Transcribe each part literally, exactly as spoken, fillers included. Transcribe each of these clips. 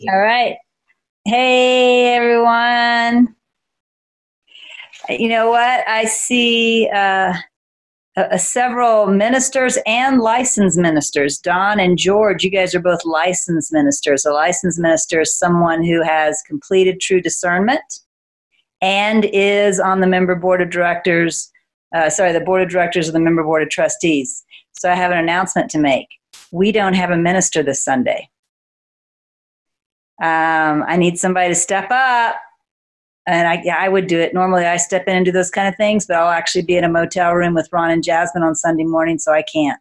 All right. Hey, everyone. You know what? I see uh, uh, several ministers and licensed ministers. Don and George, you guys are both licensed ministers. A licensed minister is someone who has completed true discernment and is on the member board of directors, uh, sorry, the board of directors of the member board of trustees. So I have an announcement to make. We don't have a minister this Sunday. Um, I need somebody to step up. And I, yeah, I would do it. Normally I step in and do those kind of things, but I'll actually be in a motel room with Ron and Jasmine on Sunday morning, so I can't.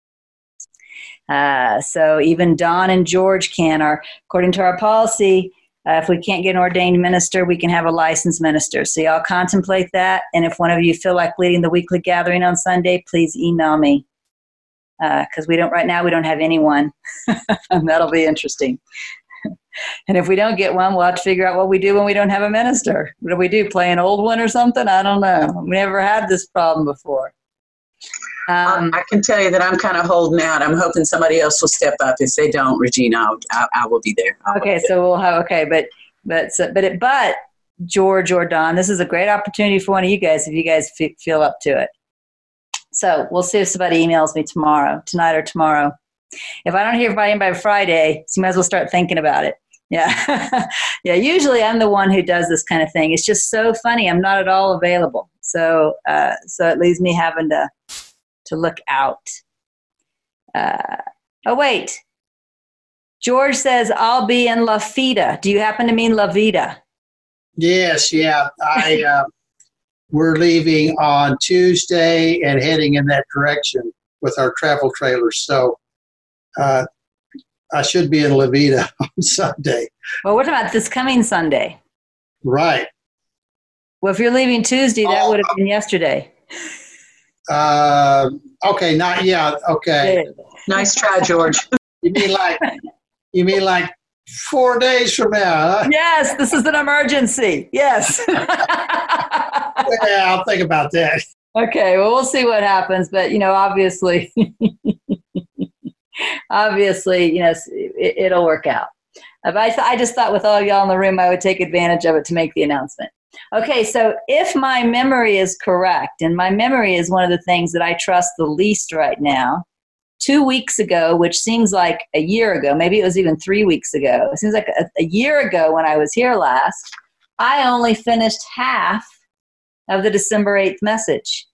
Uh, so even Don and George can. Our, according to our policy, uh, if we can't get an ordained minister, we can have a licensed minister. So y'all contemplate that. And if one of you feel like leading the weekly gathering on Sunday, please email me. Because uh, we don't, right now we don't have anyone. And that'll be interesting. And if we don't get one, we'll have to figure out what we do when we don't have a minister. What do we do, play an old one or something? I don't know. We never had this problem before. Um, I can tell you that I'm kind of holding out. I'm hoping somebody else will step up. If they don't, Regina, I'll, I, I will be there. I'll okay, be there. so we'll have, okay, but, but, so, but, it, but George or Don, this is a great opportunity for one of you guys if you guys f- feel up to it. So we'll see if somebody emails me tomorrow, tonight or tomorrow. If I don't hear from anybody by Friday, so you might as well start thinking about it. Yeah. Yeah. Usually I'm the one who does this kind of thing. It's just so funny. I'm not at all available. So, uh, so it leaves me having to, to look out. Uh, oh, wait. George says, I'll be in La Vida. Do you happen to mean La Vida? Yes. Yeah. I, uh, we're leaving on Tuesday and heading in that direction with our travel trailers. So, uh, I should be in La Vida on Sunday. Well, what about this coming Sunday? Right. Well, if you're leaving Tuesday, that oh, would have been yesterday. Uh, okay, not yeah. Okay. Nice try, George. You mean like you mean like four days from now? Huh? Yes, this is an emergency. Yes. Yeah, I'll think about that. Okay. Well, we'll see what happens, but you know, obviously. Obviously, you know, it, it'll work out. But I, th- I just thought with all y'all in the room, I would take advantage of it to make the announcement. Okay, so if my memory is correct, and my memory is one of the things that I trust the least right now, two weeks ago, which seems like a year ago, maybe it was even three weeks ago, it seems like a, a year ago when I was here last, I only finished half of the December eighth message.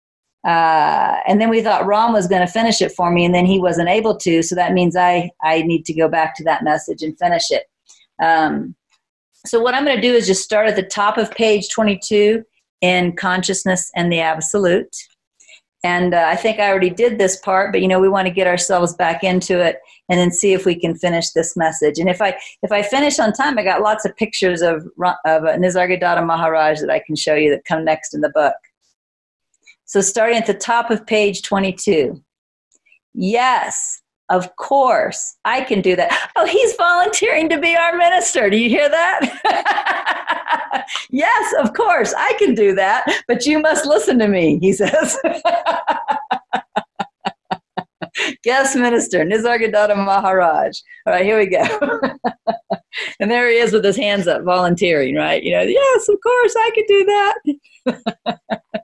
Uh, and then we thought Ron was going to finish it for me, and then he wasn't able to. So that means I, I need to go back to that message and finish it. Um, so what I'm going to do is just start at the top of page twenty-two in Consciousness and the Absolute. And uh, I think I already did this part, but you know, we want to get ourselves back into it and then see if we can finish this message. And if I if I finish on time, I got lots of pictures of, of uh, Nisargadatta Maharaj that I can show you that come next in the book. So starting at the top of page twenty-two. Yes, of course, I can do that. Oh, he's volunteering to be our minister. Do you hear that? Yes, of course, I can do that, but you must listen to me, he says. Guest minister, Nisargadatta Maharaj. All right, here we go. And there he is with his hands up, volunteering, right? You know, yes, of course, I can do that.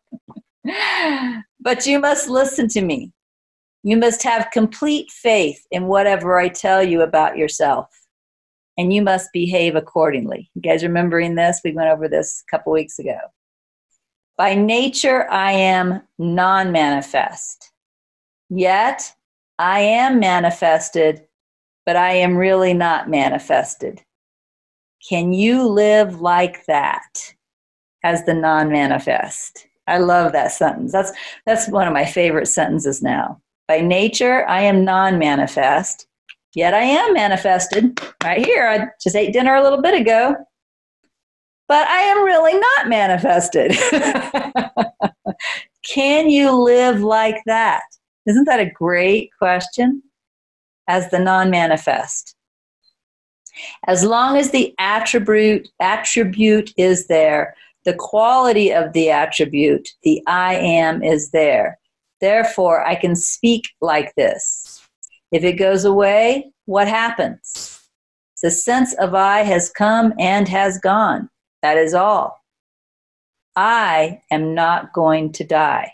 But you must listen to me. You must have complete faith in whatever I tell you about yourself. And you must behave accordingly. You guys remembering this? We went over this a couple weeks ago. By nature, I am non-manifest. Yet, I am manifested, but I am really not manifested. Can you live like that as the non-manifest? I love that sentence. That's that's one of my favorite sentences now. By nature, I am non-manifest, yet I am manifested. Right here, I just ate dinner a little bit ago, but I am really not manifested. Can you live like that? Isn't that a great question? As the non-manifest. As long as the attribute attribute is there, the quality of the attribute, the I am, is there. Therefore, I can speak like this. If it goes away, what happens? The sense of I has come and has gone. That is all. I am not going to die.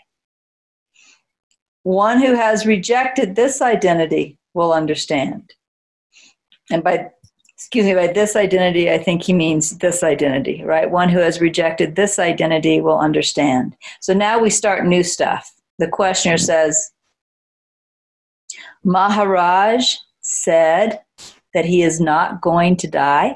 One who has rejected this identity will understand. And by, excuse me, by this identity, I think he means this identity, right? One who has rejected this identity will understand. So now we start new stuff. The questioner says, Maharaj said that he is not going to die.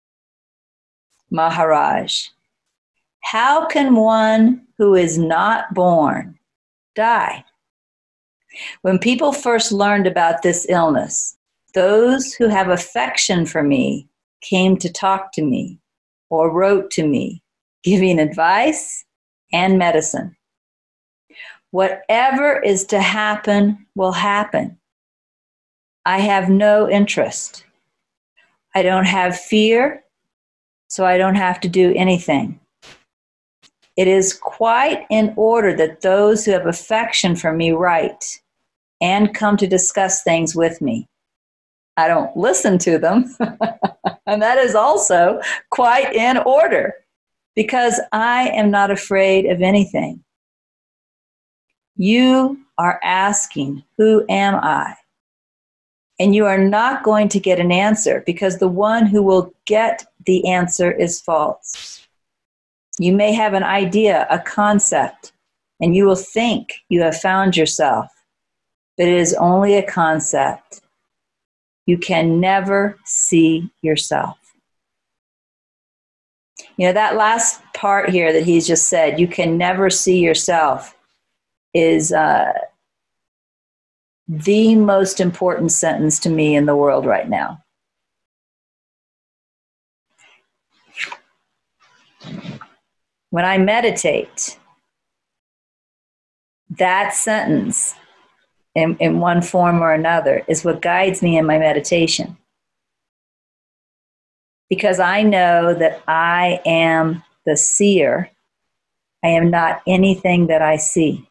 Maharaj, how can one who is not born die? When people first learned about this illness, those who have affection for me came to talk to me or wrote to me, giving advice and medicine. Whatever is to happen will happen. I have no interest. I don't have fear, so I don't have to do anything. It is quite in order that those who have affection for me write and come to discuss things with me. I don't listen to them, and that is also quite in order, because I am not afraid of anything. You are asking, who am I? And you are not going to get an answer, because the one who will get the answer is false. You may have an idea, a concept, and you will think you have found yourself, but it is only a concept. You can never see yourself. You know, that last part here that he's just said, you can never see yourself, is uh, the most important sentence to me in the world right now. When I meditate, that sentence in, in one form or another is what guides me in my meditation. Because I know that I am the seer. I am not anything that I see.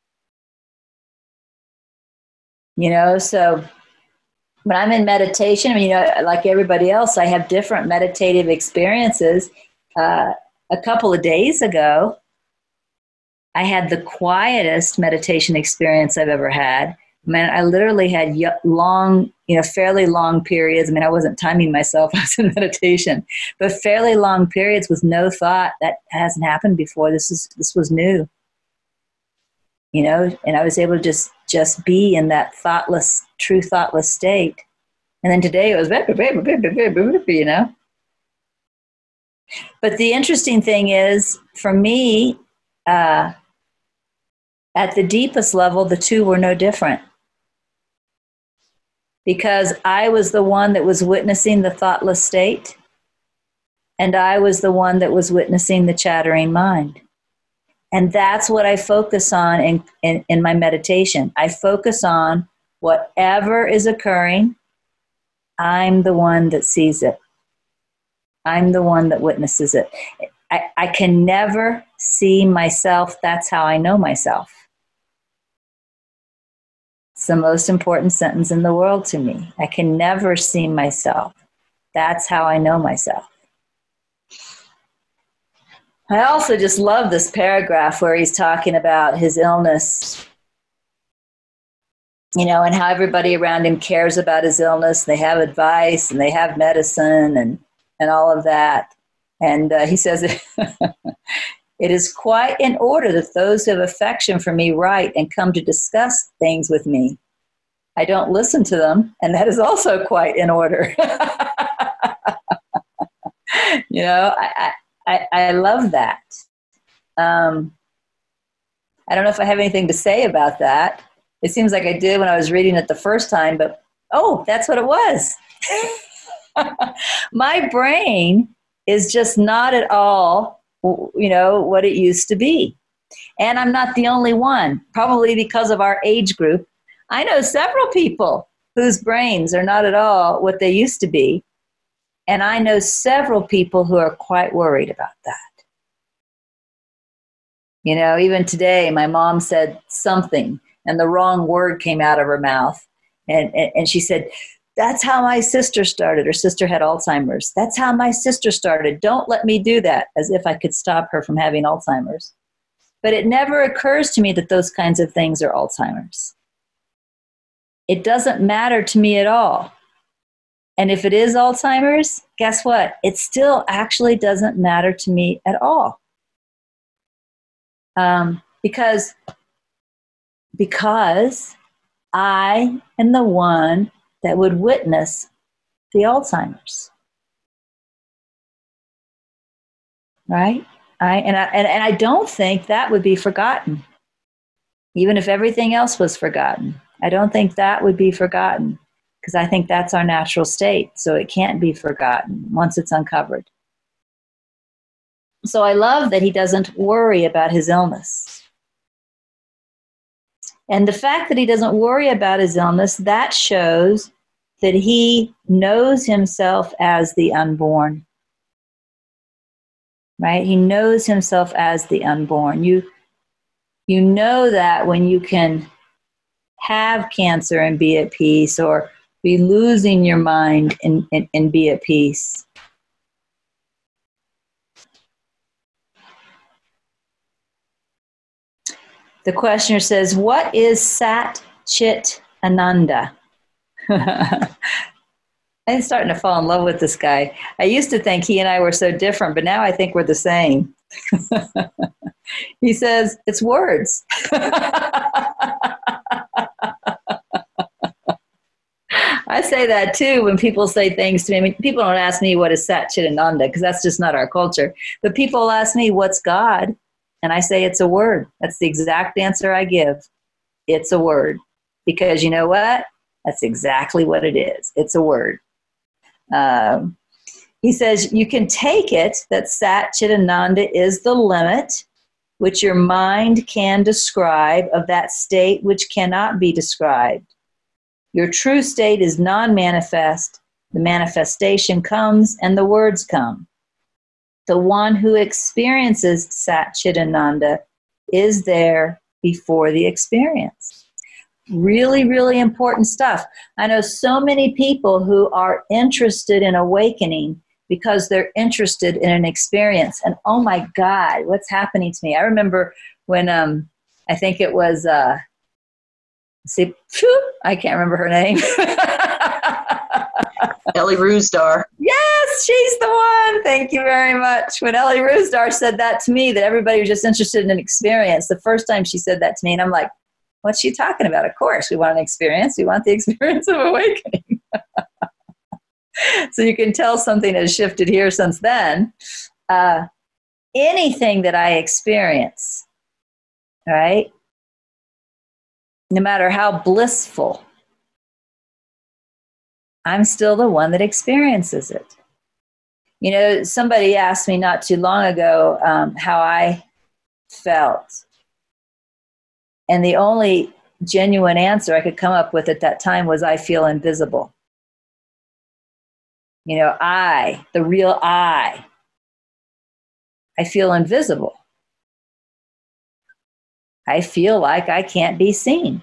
You know, so when I'm in meditation, I mean, you know, like everybody else, I have different meditative experiences. Uh, a couple of days ago, I had the quietest meditation experience I've ever had. I mean, I literally had long, you know, fairly long periods. I mean, I wasn't timing myself. I was in meditation, but fairly long periods with no thought. That hasn't happened before. This is this was new, you know. And I was able to just just be in that thoughtless, true thoughtless state. And then today it was, you know. But the interesting thing is, for me, uh, at the deepest level, the two were no different. Because I was the one that was witnessing the thoughtless state, and I was the one that was witnessing the chattering mind. And that's what I focus on in, in, in my meditation. I focus on whatever is occurring, I'm the one that sees it. I'm the one that witnesses it. I, I can never see myself. That's how I know myself. It's the most important sentence in the world to me. I can never see myself. That's how I know myself. I also just love this paragraph where he's talking about his illness, you know, and how everybody around him cares about his illness. They have advice and they have medicine and, and all of that. And uh, he says, it is quite in order that those who have affection for me write and come to discuss things with me. I don't listen to them, and that is also quite in order. You know, I, I, I love that. Um, I don't know if I have anything to say about that. It seems like I did when I was reading it the first time, but oh, that's what it was. My brain is just not at all, you know, what it used to be. And I'm not the only one, probably because of our age group. I know several people whose brains are not at all what they used to be. And I know several people who are quite worried about that. You know, even today, my mom said something and the wrong word came out of her mouth. And, and, and she said, That's how my sister started. Her sister had Alzheimer's. That's how my sister started. Don't let me do that, as if I could stop her from having Alzheimer's. But it never occurs to me that those kinds of things are Alzheimer's. It doesn't matter to me at all. And if it is Alzheimer's, guess what? It still actually doesn't matter to me at all. Um, because, because I am the one that would witness the Alzheimer's. Right? I, and, I, and, and I don't think that would be forgotten. Even if everything else was forgotten. I don't think that would be forgotten. Because I think that's our natural state. So it can't be forgotten once it's uncovered. So I love that he doesn't worry about his illness. And the fact that he doesn't worry about his illness, that shows that he knows himself as the unborn. Right? He knows himself as the unborn. You, you know that when you can have cancer and be at peace, or be losing your mind and, and, and be at peace. The questioner says, what is Sat Chit Ananda? I'm starting to fall in love with this guy. I used to think he and I were so different, but now I think we're the same. He says, it's words. I say that too when people say things to me. I mean, people don't ask me what is Sat Chit Ananda, because that's just not our culture. But people ask me, what's God? And I say it's a word. That's the exact answer I give. It's a word. Because you know what? That's exactly what it is. It's a word. Um, he says, you can take it that Sat Chit Ananda is the limit which your mind can describe of that state which cannot be described. Your true state is non-manifest. The manifestation comes and the words come. The one who experiences Sat Chit Ananda is there before the experience. Really, really important stuff. I know so many people who are interested in awakening because they're interested in an experience. And oh my God, what's happening to me? I remember when um, I think it was... Uh, See, phew, I can't remember her name. Ellie Rusdar. Yes, she's the one. Thank you very much. When Ellie Rusdar said that to me, that everybody was just interested in an experience, the first time she said that to me, and I'm like, what's she talking about? Of course, we want an experience. We want the experience of awakening. So you can tell something has shifted here since then. Uh, anything that I experience, right? No matter how blissful, I'm still the one that experiences it. You know, somebody asked me not too long ago um, how I felt. And the only genuine answer I could come up with at that time was, I feel invisible. You know, I, the real I, I feel invisible. I feel like I can't be seen.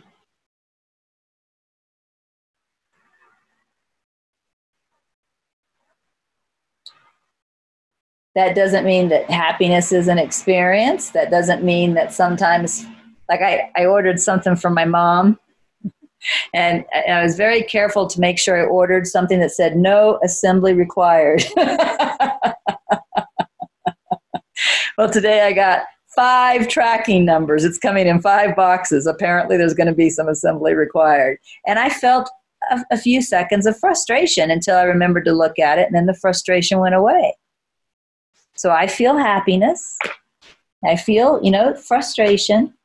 That doesn't mean that happiness is an experience. That doesn't mean that sometimes, like I, I ordered something from my mom, and I was very careful to make sure I ordered something that said no assembly required. Well, today I got five tracking numbers. It's coming in five boxes. Apparently there's going to be some assembly required. And I felt a, a few seconds of frustration until I remembered to look at it, and then the frustration went away. So I feel happiness. I feel, you know, frustration.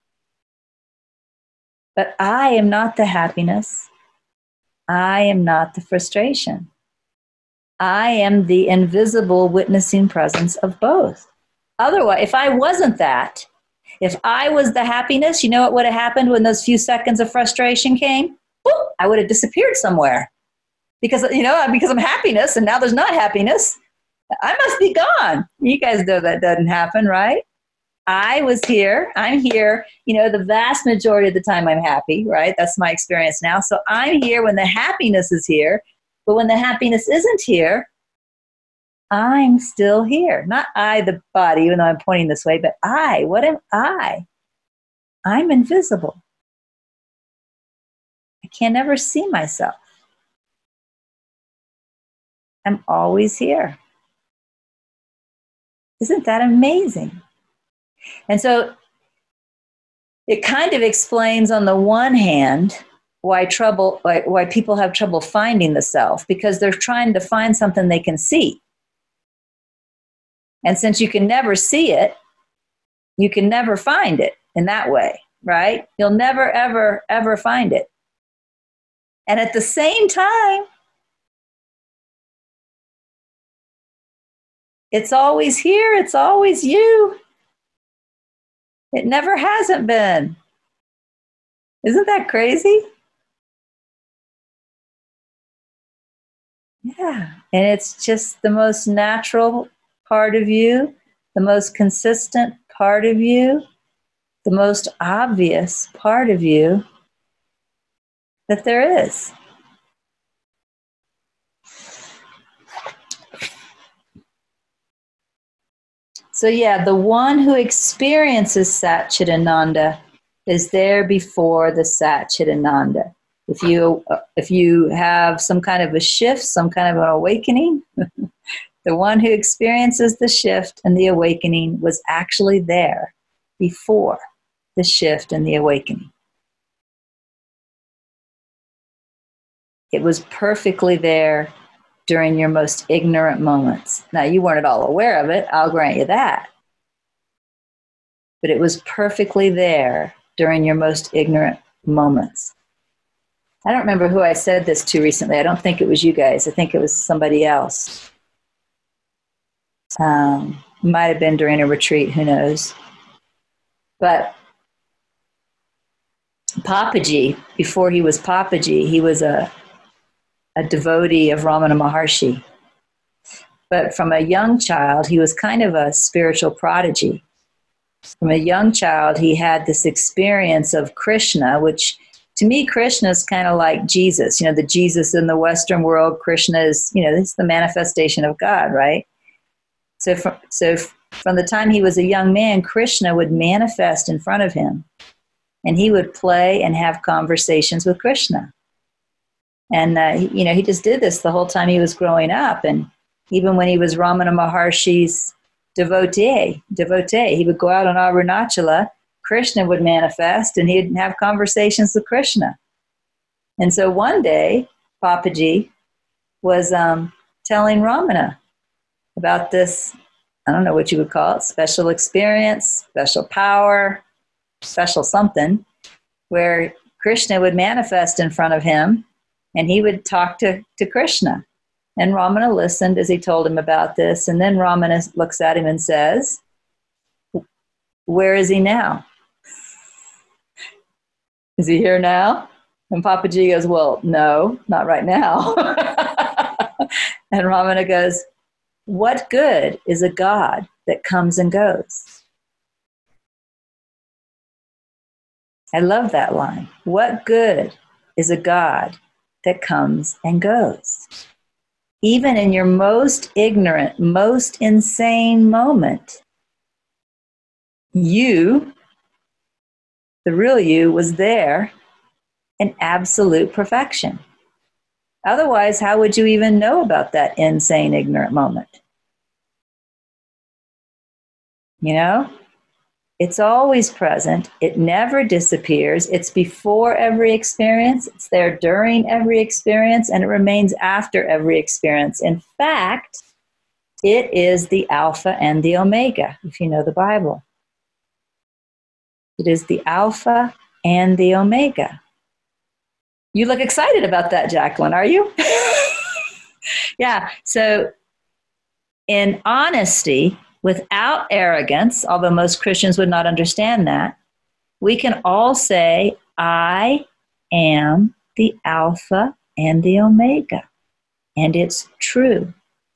But I am not the happiness. I am not the frustration. I am the invisible witnessing presence of both. Otherwise, if I wasn't that, if I was the happiness, you know what would have happened when those few seconds of frustration came? Boop, I would have disappeared somewhere. Because, you know, because I'm happiness and now there's not happiness. I must be gone. You guys know that doesn't happen, right? I was here. I'm here. You know, the vast majority of the time I'm happy, right? That's my experience now. So I'm here when the happiness is here. But when the happiness isn't here, I'm still here. Not I, the body, even though I'm pointing this way, but I. What am I? I'm invisible. I can never see myself. I'm always here. Isn't that amazing? And so it kind of explains, on the one hand, why trouble, why, why people have trouble finding the self, because they're trying to find something they can see. And since you can never see it, you can never find it in that way, right? You'll never, ever, ever find it. And at the same time, it's always here. It's always you. It never hasn't been. Isn't that crazy? Yeah. And it's just the most natural part of you, the most consistent part of you, the most obvious part of you that there is. So yeah, the one who experiences Sat Chit Ananda is there before the Sat Chit Ananda. If you if you have some kind of a shift, some kind of an awakening, the one who experiences the shift and the awakening was actually there before the shift and the awakening. It was perfectly there during your most ignorant moments. Now, you weren't at all aware of it, I'll grant you that. But it was perfectly there during your most ignorant moments. I don't remember who I said this to recently. I don't think it was you guys. I think it was somebody else. Um, might have been during a retreat, who knows. But Papaji, before he was Papaji, he was a, a devotee of Ramana Maharshi. But from a young child, he was kind of a spiritual prodigy. From a young child, he had this experience of Krishna, which to me, Krishna is kind of like Jesus. You know, the Jesus in the Western world, Krishna is, you know, this is the manifestation of God, right? So from, so from the time he was a young man, Krishna would manifest in front of him. And he would play and have conversations with Krishna. And, uh, he, you know, he just did this the whole time he was growing up. And even when he was Ramana Maharshi's devotee, devotee, he would go out on Arunachala, Krishna would manifest, and he'd have conversations with Krishna. And so one day, Papaji was um, telling Ramana about this, I don't know what you would call it, special experience, special power, special something, where Krishna would manifest in front of him, and he would talk to, to Krishna. And Ramana listened as he told him about this, and then Ramana looks at him and says, "Where is he now? Is he here now?" And Papaji goes, "Well, no, not right now." And Ramana goes, "What good is a God that comes and goes?" I love that line. What good is a God that comes and goes? Even in your most ignorant, most insane moment, you, the real you, was there in absolute perfection. Otherwise, how would you even know about that insane, ignorant moment? You know? It's always present. It never disappears. It's before every experience. It's there during every experience, and it remains after every experience. In fact, it is the Alpha and the Omega, if you know the Bible. It is the Alpha and the Omega. You look excited about that, Jacqueline, are you? Yeah, so in honesty, without arrogance, although most Christians would not understand that, we can all say, I am the Alpha and the Omega. And it's true.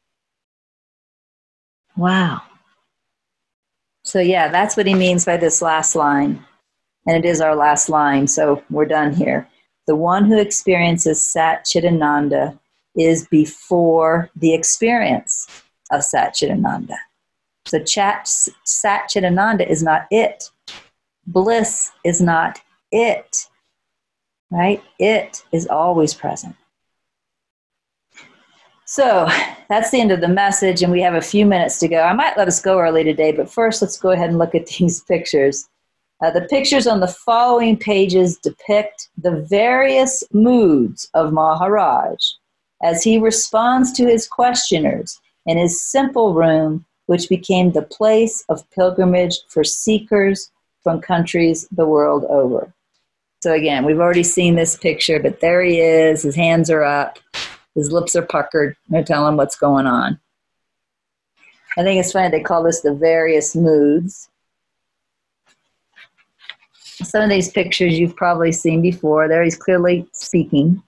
Wow. So yeah, that's what he means by this last line. And it is our last line, so we're done here. The one who experiences Sat Chit Ananda is before the experience of Satchitananda. So Chat, Satchitananda is not it. Bliss is not it, right? It is always present. So that's the end of the message, and we have a few minutes to go. I might let us go early today, but first let's go ahead and look at these pictures. Uh, the pictures on the following pages depict the various moods of Maharaj as he responds to his questioners in his simple room, which became the place of pilgrimage for seekers from countries the world over. So again, we've already seen this picture, but there he is. His hands are up. His lips are puckered. They're telling him what's going on. I think it's funny they call this the various moods. Some of these pictures you've probably seen before. There he's clearly speaking.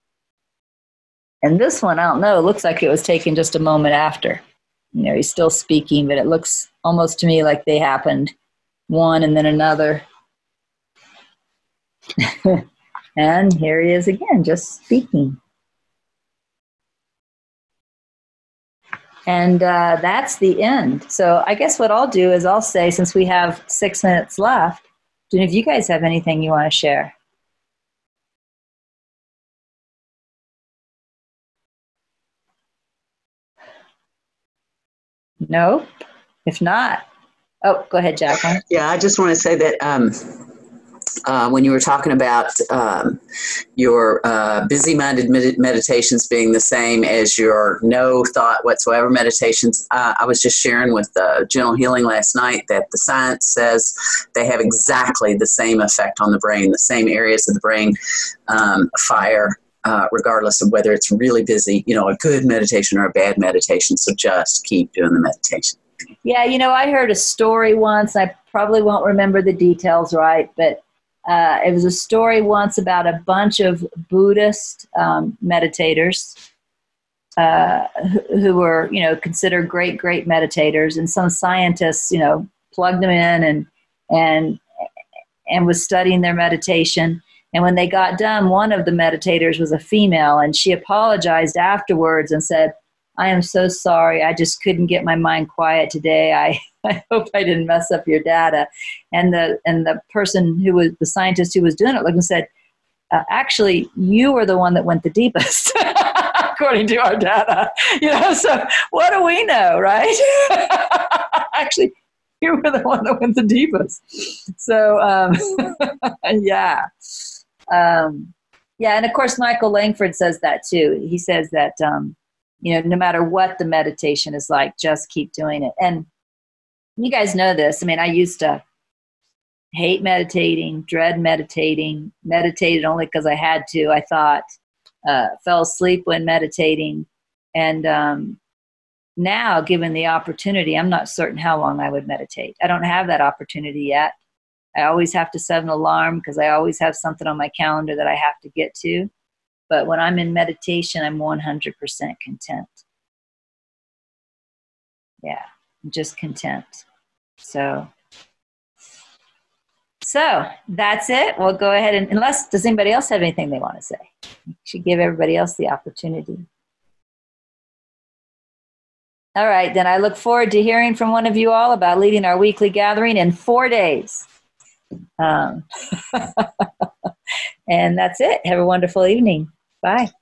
And this one, I don't know, it looks like it was taken just a moment after. You know, he's still speaking, but it looks almost to me like they happened one and then another. And here he is again, just speaking. And uh, that's the end. So I guess what I'll do is I'll say, since we have six minutes left, do if you guys have anything you want to share. No? If not, oh, go ahead, Jacqueline. Yeah, I just want to say that um, uh, when you were talking about um, your uh, busy-minded med- meditations being the same as your no thought whatsoever meditations, uh, I was just sharing with uh, Gentle Healing last night that the science says they have exactly the same effect on the brain, the same areas of the brain um, fire, uh, regardless of whether it's really busy, you know, a good meditation or a bad meditation. So just keep doing the meditation. Yeah, you know, I heard a story once. I probably won't remember the details right, but uh, it was a story once about a bunch of Buddhist um, meditators uh, who, who were, you know, considered great, great meditators. And some scientists, you know, plugged them in and and and was studying their meditation. And when they got done, one of the meditators was a female, and she apologized afterwards and said, I am so sorry. I just couldn't get my mind quiet today. I, I hope I didn't mess up your data. And the and the person who was, the scientist who was doing it, looked and said, uh, actually, you were the one that went the deepest, according to our data. You know, so what do we know, right? Actually, you were the one that went the deepest. So, um, yeah. Um, yeah, and of course, Michael Langford says that too. He says that, um, you know, no matter what the meditation is like, just keep doing it. And you guys know this. I mean, I used to hate meditating, dread meditating, meditated only because I had to, I thought, uh, fell asleep when meditating. And um, now, given the opportunity, I'm not certain how long I would meditate. I don't have that opportunity yet. I always have to set an alarm because I always have something on my calendar that I have to get to. But when I'm in meditation, I'm one hundred percent content. Yeah, I'm just content. So, so that's it. We'll go ahead and, unless, does anybody else have anything they want to say? We should give everybody else the opportunity. All right, then I look forward to hearing from one of you all about leading our weekly gathering in four days. Um, and that's it. Have a wonderful evening. Bye.